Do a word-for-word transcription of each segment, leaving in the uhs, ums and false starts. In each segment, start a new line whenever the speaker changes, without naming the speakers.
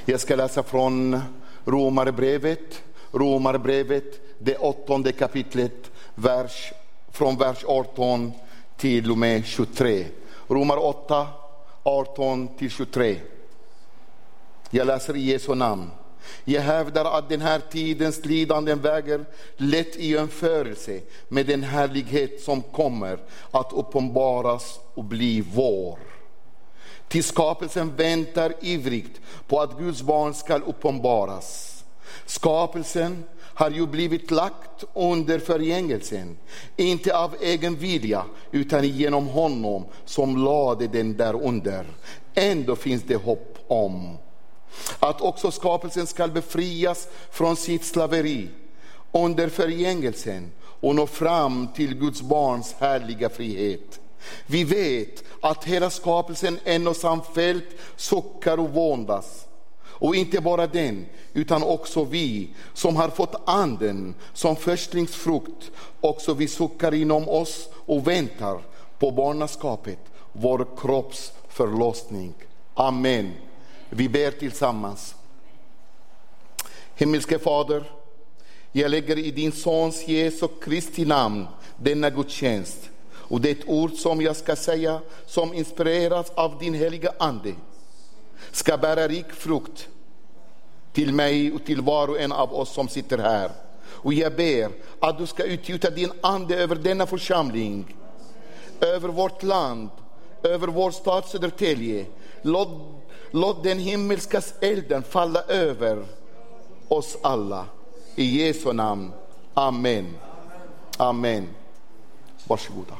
Jag ska läsa från Romarbrevet, Romarbrevet, det åttonde kapitlet, vers, från vers arton till och med tjugotre. Romar åtta, arton till tjugotre. Jag läser i Jesu namn. Jag hävdar att den här tidens lidanden väger lätt i jämförelse med den härlighet som kommer att uppenbaras och bli vår. Till skapelsen väntar ivrigt på att Guds barn ska uppenbaras. Skapelsen har ju blivit lagt under förgängelsen, inte av egen vilja utan genom honom som lade den där under. Ändå finns det hopp om att också skapelsen ska befrias från sitt slaveri under förgängelsen och nå fram till Guds barns härliga frihet. Vi vet att hela skapelsen ännu samfällt suckar och våndas. Och inte bara den, utan också vi som har fått anden som förstlingsfrukt, också vi suckar inom oss och väntar på barnaskapet, vår kropps förlossning. Amen. Vi ber tillsammans. Himmelske Fader, jag lägger i din sons Jesu Kristi namn denna gudstjänst och det ord som jag ska säga, som inspireras av din heliga ande, ska bära rik frukt till mig och till var och en av oss som sitter här. Och jag ber att du ska utgjuta din ande över denna församling, över vårt land, över vår stad Södertälje. Låt, låt den himmelska elden falla över oss alla. I Jesu namn. Amen. Amen. Varsågoda.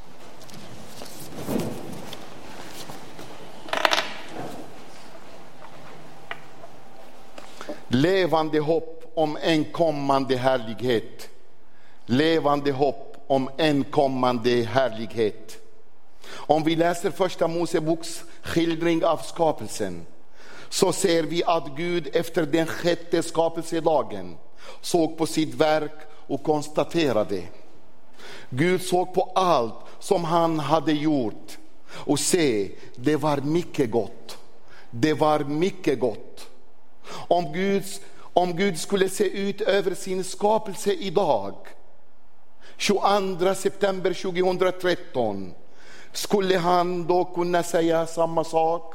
Levande hopp om en kommande härlighet. Levande hopp om en kommande härlighet. Om vi läser första Moseboks skildring av skapelsen, så ser vi att Gud efter den sjätte skapelsedagen såg på sitt verk och konstaterade. Gud såg på allt som han hade gjort och se, det var mycket gott. Det var mycket gott. Om Gud, om Gud skulle se ut över sin skapelse idag, tjugoandra september tjugohundratretton, skulle han då kunna säga samma sak?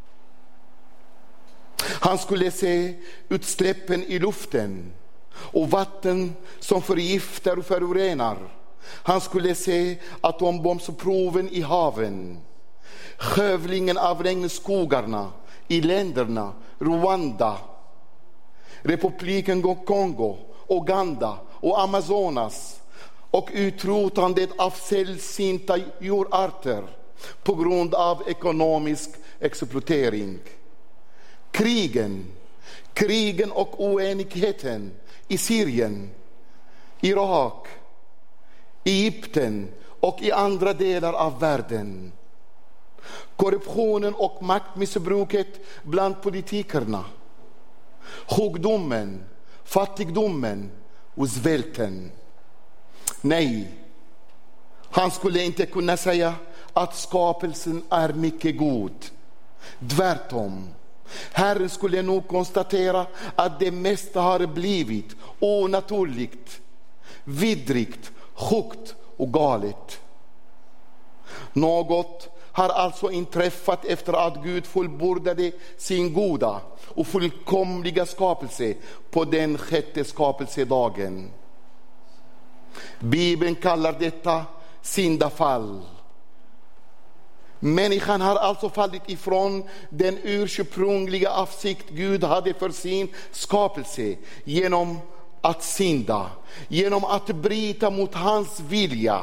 Han skulle se utsläppen i luften och vatten som förgiftar och förorenar. Han skulle se atombombsproven i haven, skövlingen av regnskogarna i länderna Rwanda, Republiken Kongo, Uganda och Amazonas, och utrotandet av sällsynta djurarter på grund av ekonomisk exploatering. Krigen, krigen och oenigheten i Syrien, Irak, Egypten och i andra delar av världen. Korruptionen och maktmissbruket bland politikerna. Sjukdomen, fattigdomen och svälten. Nej, han skulle inte kunna säga att skapelsen är mycket god. Tvärtom. Herren skulle nog konstatera att det mesta har blivit onaturligt, vidrigt, sjukt och galet. Något har alltså inträffat efter att Gud fullbordade sin goda och fullkomliga skapelse på den sjätte skapelsedagen. Bibeln kallar detta syndafall. Människan har alltså fallit ifrån den ursprungliga avsikt Gud hade för sin skapelse genom att synda, genom att bryta mot hans vilja.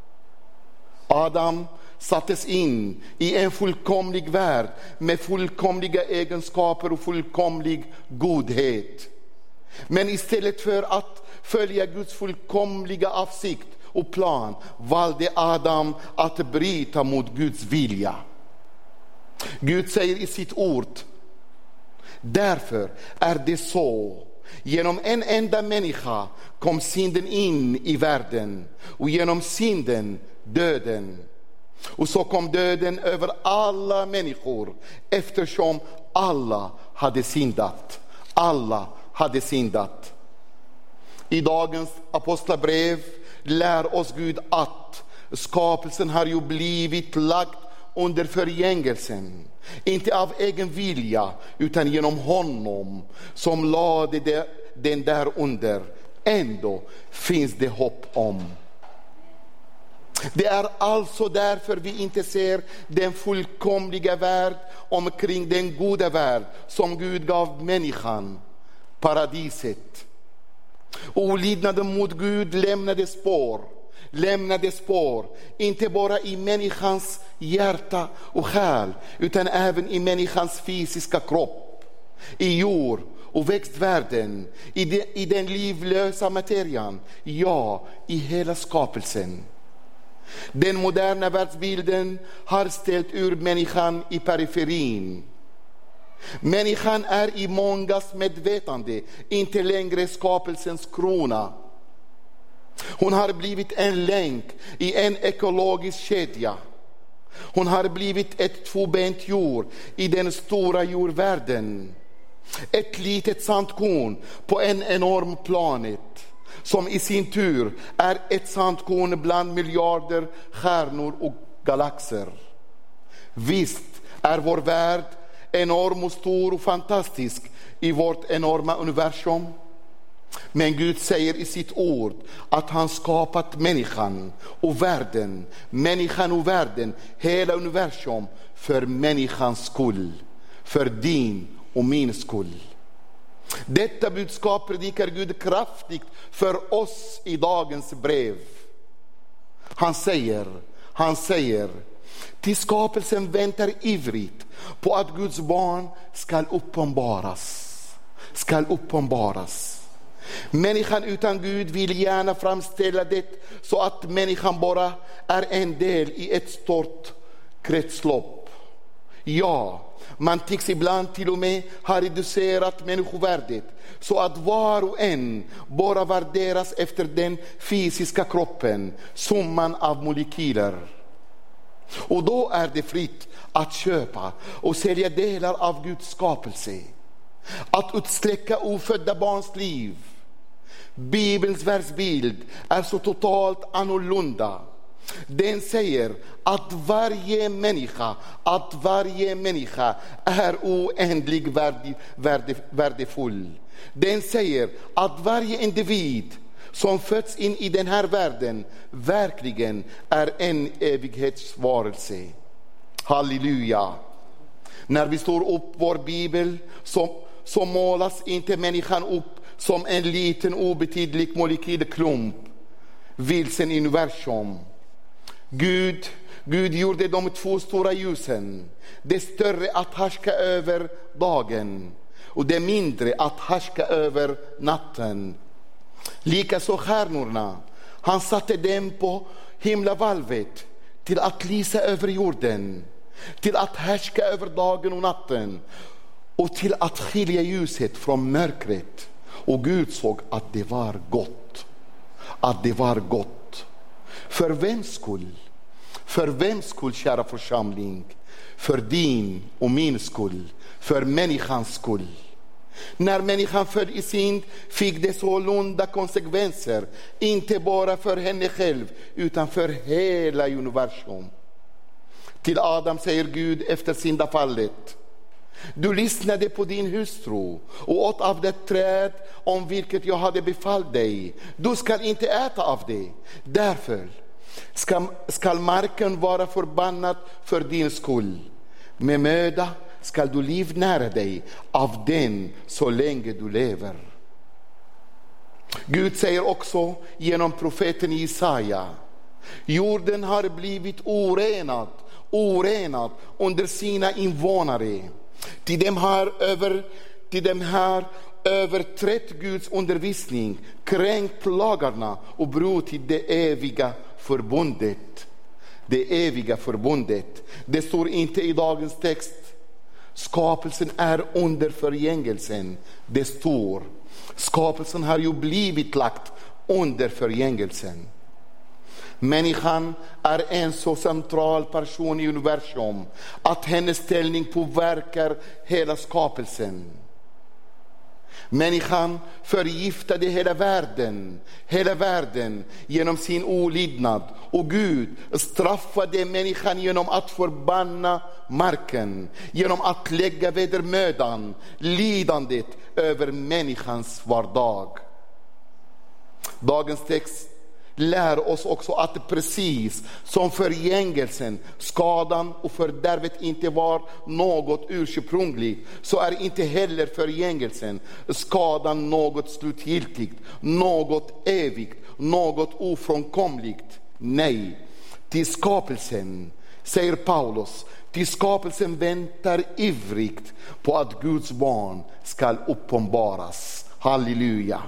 Adam sattes in i en fullkomlig värld med fullkomliga egenskaper och fullkomlig godhet. Men istället för att följa Guds fullkomliga avsikt och plan valde Adam att bryta mot Guds vilja. Gud säger i sitt ord: därför är det så. Genom en enda människa kom synden in i världen, och genom synden döden. Och så kom döden över alla människor, eftersom alla hade syndat. Alla hade syndat. I dagens apostlabrev lär oss Gud att skapelsen har ju blivit lagt under förgängelsen. Inte av egen vilja utan genom honom som lade det, den där under. Ändå finns det hopp om. Det är alltså därför vi inte ser den fullkomliga värld omkring den goda värld som Gud gav människan, paradiset. Olydnaden mot Gud lämnade spår, lämnade spår, inte bara i människans hjärta och själ, utan även i människans fysiska kropp, i jord och växtvärlden, i, de, i den livlösa materian, ja, i hela skapelsen. Den moderna världsbilden har ställt ur människan i periferin. Människan är i mångas medvetande inte längre skapelsens krona. Hon har blivit en länk i en ekologisk kedja. Hon har blivit ett tvåbent djur i den stora djurvärlden. Ett litet sandkorn på en enorm planet, som i sin tur är ett sandkorn bland miljarder stjärnor och galaxer. Visst är vår värld enorm och stor och fantastisk i vårt enorma universum. Men Gud säger i sitt ord att han skapat människan och världen, människan och världen, hela universum för människans skull, för din och min skull. Detta budskap predikar Gud kraftigt för oss i dagens brev. Han säger, han säger, till skapelsen väntar ivrigt på att Guds barn ska uppenbaras. Ska uppenbaras. Människan utan Gud vill gärna framställa det så att människan bara är en del i ett stort kretslopp. Ja, man tycks ibland till och med ha reducerat människovärdet så att var och en bara värderas efter den fysiska kroppen, summan av molekyler. Och då är det fritt att köpa och sälja delar av Guds skapelse, att utsträcka ofödda barns liv. Bibelns världsbild är så totalt annorlunda. Den säger att varje människa, att varje människa är oändlig värde, värde, värdefull. Den säger att varje individ som föds in i den här världen verkligen är en evighetsvarelse. Halleluja. När vi står upp vår bibel så, så målas inte människan upp som en liten obetydlig molekylklump vilsen i universum. Gud, Gud gjorde de två stora ljusen, det större att härska över dagen och det mindre att härska över natten. Likaså stjärnorna, han satte dem på himlavalvet till att lysa över jorden, till att härska över dagen och natten och till att skilja ljuset från mörkret. Och Gud såg att det var gott. Att det var gott. För vems skull? För vems skull, kära församling? För din och min skull. För människans skull. När människan föll i synd fick det sålunda konsekvenser. Inte bara för henne själv utan för hela universum. Till Adam säger Gud efter syndafallet: du lyssnade på din hustru och åt av det träd om vilket jag hade befallt dig. Du ska inte äta av det. Därför ska, ska marken vara förbannad för din skull. Med möda ska du livnära dig av den så länge du lever. Gud säger också genom profeten Jesaja: jorden har blivit orenad, orenad under sina invånare. Till dem har över till dem har överträtt Guds undervisning, kränkt lagarna och brutit det eviga förbundet. Det eviga förbundet. Det står inte i dagens text. Skapelsen är under förgängelsen. Det står. Skapelsen har ju blivit lagt under förgängelsen. Människan är en så central person i universum att hennes ställning påverkar hela skapelsen. Människan förgiftade hela världen, hela världen genom sin olydnad. Och Gud straffade människan genom att förbanna marken, genom att lägga vedermödan, lidandet över människans vardag. Dagens text lär oss också att precis som förgängelsen, skadan och fördärvet inte var något ursprungligt, så är inte heller förgängelsen, skadan något slutgiltigt, något evigt, något ofrånkomligt. Nej, till skapelsen, säger Paulus, till skapelsen väntar ivrigt på att Guds barn ska uppenbaras. Halleluja.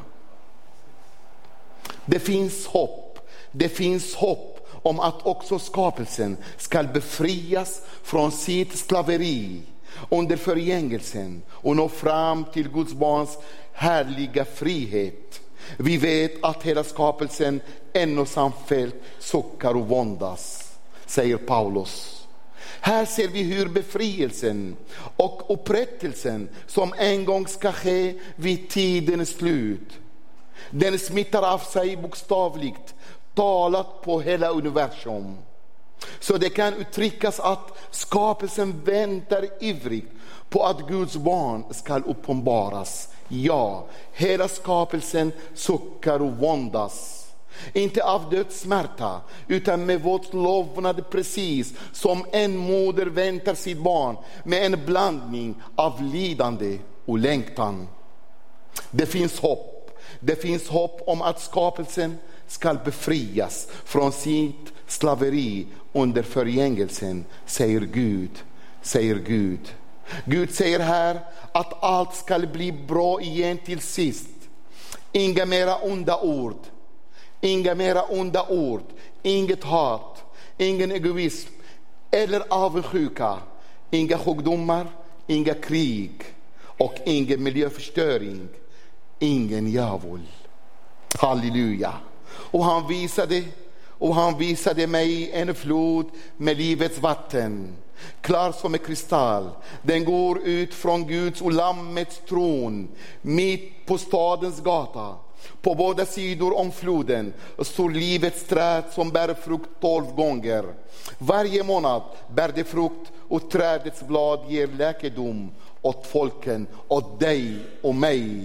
Det finns hopp. Det finns hopp om att också skapelsen ska befrias från sitt slaveri under förgängelsen och nå fram till Guds barns härliga frihet. Vi vet att hela skapelsen ännu samfällt suckar och våndas, säger Paulus. Här ser vi hur befrielsen och upprättelsen som en gång ska ske vid tidens slut, den smittar av sig bokstavligt talat på hela universum. Så det kan uttryckas att skapelsen väntar ivrigt på att Guds barn ska uppenbaras. Ja, hela skapelsen suckar och våndas. Inte av dödssmärta, utan med vårt lovnad, precis som en moder väntar sitt barn, med en blandning av lidande och längtan. Det finns hopp. Det finns hopp om att skapelsen ska befrias från sitt slaveri under förgängelsen, säger Gud, säger Gud. Gud säger här att allt ska bli bra igen till sist. Inga mera onda ord, inga mera onda ord, inget hat, ingen egoism eller avundsjuka, inga sjukdomar, inga krig och ingen miljöförstöring. Ingen djävul. Halleluja. Och han visade och han visade mig en flod med livets vatten, klar som en kristall. Den går ut från Guds och Lammets tron mitt på stadens gata. På båda sidor om floden står livets träd som bär frukt tolv gånger. Varje månad bär det frukt, och trädets blad ger läkedom åt folken, åt dig och mig.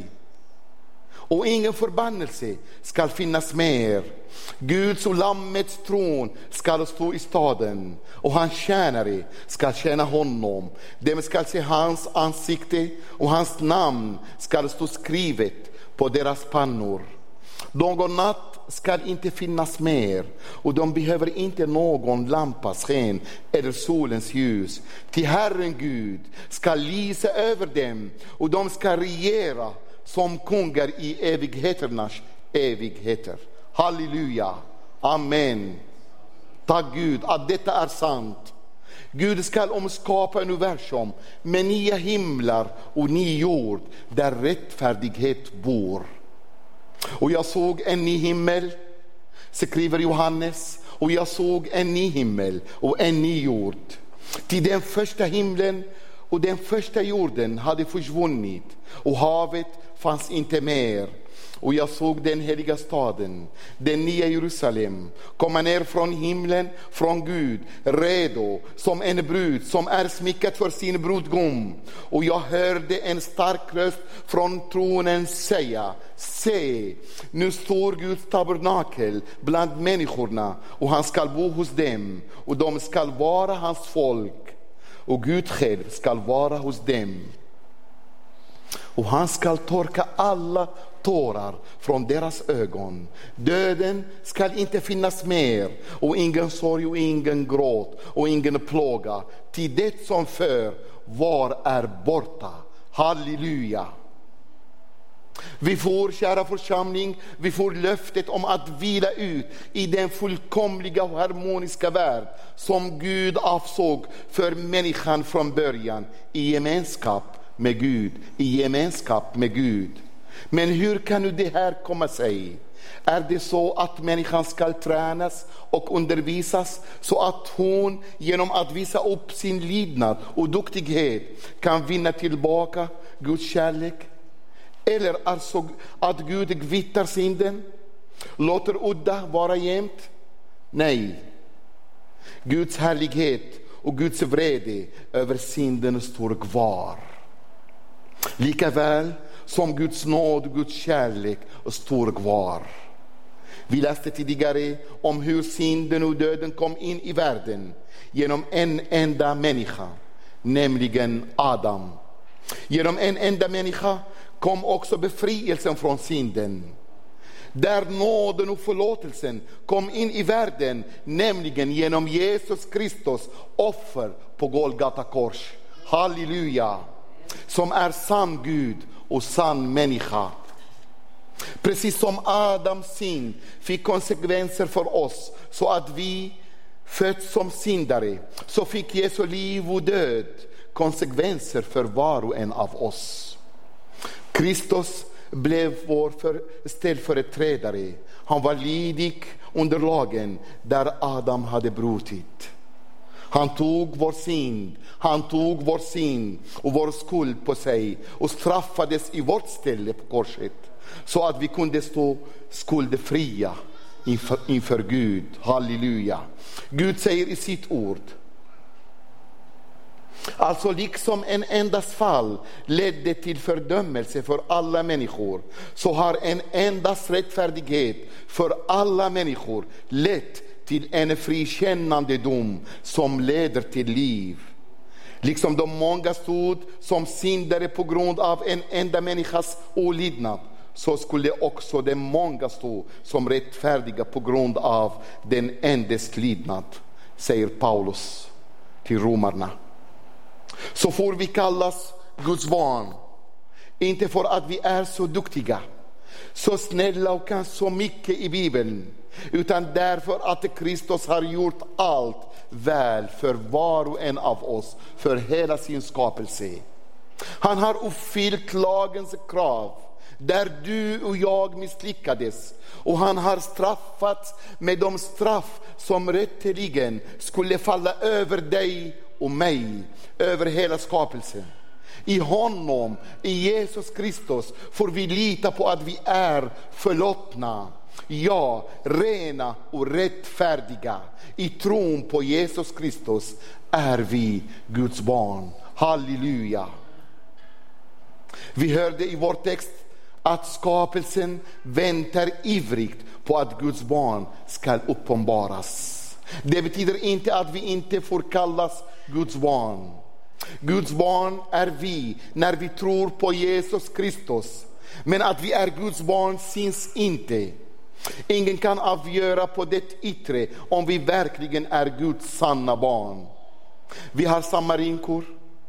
Och ingen förbannelse ska finnas mer. Guds och Lammets tron ska stå i staden, och hans tjänare ska tjäna honom. De ska se hans ansikte, och hans namn ska stå skrivet på deras pannor. Någon natt ska inte finnas mer, och de behöver inte någon lampas sken eller solens ljus. Till Herren Gud ska lysa över dem, och de ska regera som kungar i evigheternas evigheter. Halleluja. Amen. Tack Gud att detta är sant. Gud ska omskapa universum med nya himlar och ny jord där rättfärdighet bor. Och jag såg en ny himmel, skriver Johannes, och jag såg en ny himmel och en ny jord. Till den första himlen och den första jorden hade försvunnit, och havet fanns inte mer. Och jag såg den heliga staden, den nya Jerusalem, komma ner från himlen, från Gud, redo som en brud som är smyckad för sin brudgum. Och jag hörde en stark röst från tronen säga: se, nu står Guds tabernakel bland människorna, och han ska bo hos dem, och de ska vara hans folk, och Gud själv ska vara hos dem. Och han ska torka alla tårar från deras ögon. Döden ska inte finnas mer, och ingen sorg och ingen gråt och ingen plåga, till det som för var är borta. Halleluja. Vi får, kära församling, vi får löftet om att vila ut i den fullkomliga och harmoniska värld som Gud avsåg för människan från början, i gemenskap med Gud, i gemenskap med Gud. Men hur kan nu det här komma sig? Är det så att människan ska tränas och undervisas så att hon genom att visa upp sin lydnad och duktighet kan vinna tillbaka Guds kärlek? Eller alltså att Gud kvittar synden, låter udda vara jämt? Nej. Guds härlighet och Guds vrede över synden står kvar. Likaväl som Guds nåd och Guds kärlek står kvar. Vi läste tidigare om hur synden och döden kom in i världen genom en enda människa, nämligen Adam. Genom en enda människa kom också befrielsen från synden. Där nåden och förlåtelsen kom in i världen, nämligen genom Jesus Kristus offer på Golgata kors. Halleluja! Som är sann Gud och sann människa. Precis som Adams synd fick konsekvenser för oss så att vi föds som syndare, så fick Jesu liv och död konsekvenser för var och en av oss. Kristus blev vår för, ställföreträdare. Han var lydig under lagen där Adam hade brutit. Han tog vår synd, han tog vår synd och vår skuld på sig och straffades i vårt ställe på korset, så att vi kunde stå skuldfria inför, inför Gud. Halleluja. Gud säger i sitt ord: alltså liksom en endas fall ledde till fördömelse för alla människor, så har en endas rättfärdighet för alla människor lett till en frikännande dom som leder till liv. Liksom de många stod som syndare på grund av en enda människas olydnad, så skulle också de många stå som rättfärdiga på grund av den endes lydnad, säger Paulus till romarna. Så får vi kallas Guds barn, inte för att vi är så duktiga, så snälla och kan så mycket i Bibeln, utan därför att Kristus har gjort allt väl för var och en av oss, för hela sin skapelse. Han har uppfyllt lagens krav där du och jag misslyckades, och han har straffats med de straff som rätteligen skulle falla över dig och mig, över hela skapelsen. I honom, i Jesus Kristus, får vi lita på att vi är förlåtna, ja, rena och rättfärdiga. I tron på Jesus Kristus är vi Guds barn. Halleluja. Vi hörde i vår text att skapelsen väntar ivrigt på att Guds barn ska uppenbaras. Det betyder inte att vi inte får kallas Guds barn. Guds barn är vi när vi tror på Jesus Kristus. Men att vi är Guds barn syns inte. Ingen kan avgöra på det yttre om vi verkligen är Guds sanna barn. Vi har samma rynkor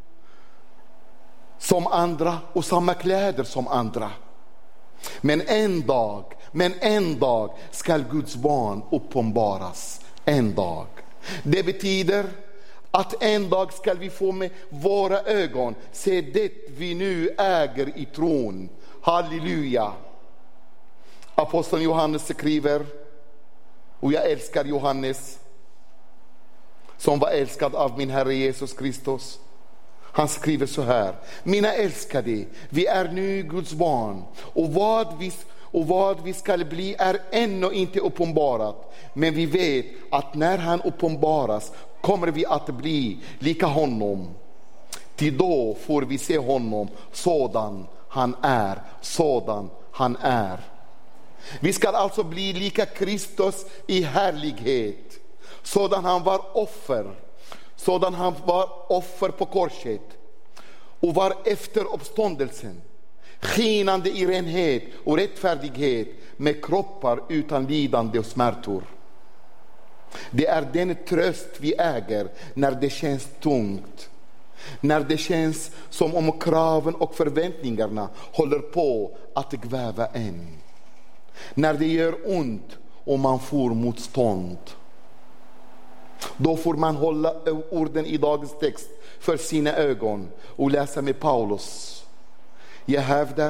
som andra och samma kläder som andra. Men en dag, men en dag ska Guds barn uppenbaras. En dag. Det betyder att en dag ska vi få med våra ögon se det vi nu äger i tron. Halleluja. Aposteln Johannes skriver, och jag älskar Johannes som var älskad av min Herre Jesus Kristus. Han skriver så här: mina älskade, vi är nu Guds barn, och vad vi Och vad vi ska bli är ännu inte uppenbarat. Men vi vet att när han uppenbaras kommer vi att bli lika honom. Till då får vi se honom sådan han är, sådan han är. Vi ska alltså bli lika Kristus i härlighet. Sådan han var offer. Sådan han var offer på korset. Och var efter uppståndelsen. Skinande i renhet och rättfärdighet, med kroppar utan lidande och smärtor. Det är den tröst vi äger när det känns tungt. När det känns som om kraven och förväntningarna håller på att kväva en. När det gör ont och man får motstånd. Då får man hålla orden i dagens text för sina ögon och läsa med Paulus. Jag hävdar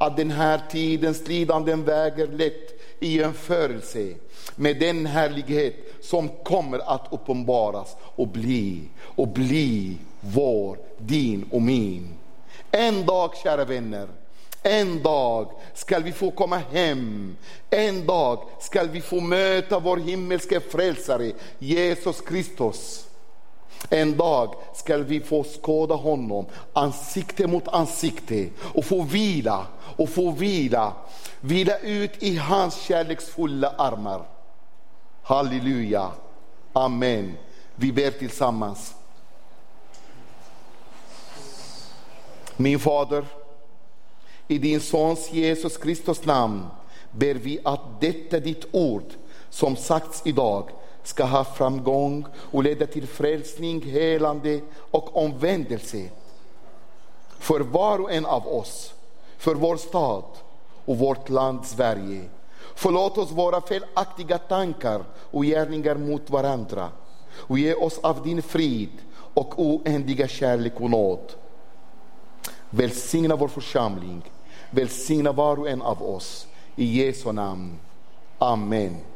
att den här tidens lidanden väger lätt i jämförelse med den härlighet som kommer att uppenbaras och bli och bli vår, din och min. En dag, kära vänner, en dag ska vi få komma hem. En dag ska vi få möta vår himmelske frälsare Jesus Kristus. En dag ska vi få skåda honom ansikte mot ansikte och få vila och få vila vila ut i hans kärleksfulla armar. Halleluja. Amen. Vi ber tillsammans. Min fader, i din sons Jesus Kristus namn ber vi att detta ditt ord som sagts idag ska ha framgång och leda till frälsning, helande och omvändelse för var och en av oss, för vår stad och vårt land Sverige. Förlåt oss våra felaktiga tankar och gärningar mot varandra och ge oss av din frid och oändliga kärlek och nåd. Välsigna vår församling, välsigna var och en av oss. I Jesu namn. Amen.